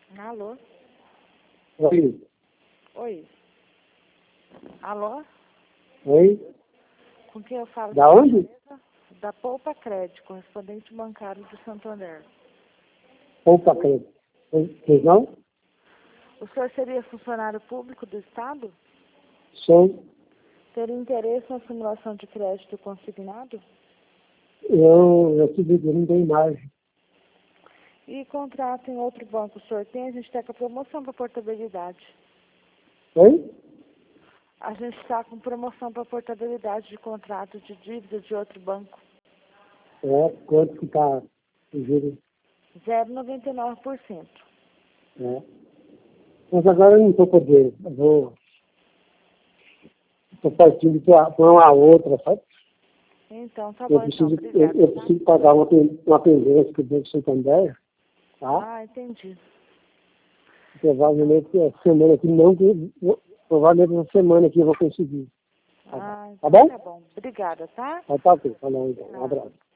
Alô? Oi. Oi. Alô? Oi? Com quem eu falo? Da onde? Da Poupa Crédito, correspondente bancário de Santander. Poupa crédito. Pois não? O senhor seria funcionário público do Estado? Sou. Teria interesse na simulação de crédito consignado? Eu te digo, não tem margem. E contrato em outro banco, o senhor tem? A gente está com a promoção para portabilidade. Oi? A gente está com promoção para portabilidade de contrato de dívida de outro banco. Quanto que tá o juro? 0,99%. É. Mas agora eu não estou podendo. Estou partindo para uma outra, sabe? Então, tá Eu bom, então. preciso, Obrigada, eu tá? preciso pagar uma pendência que o Banco Santander, tá? Ah, entendi. Provavelmente essa semana aqui não, provavelmente essa semana aqui eu vou conseguir. Ah, Tá então bom? tá bom. Obrigada, tá? Tá ok. Falou então. Um abraço.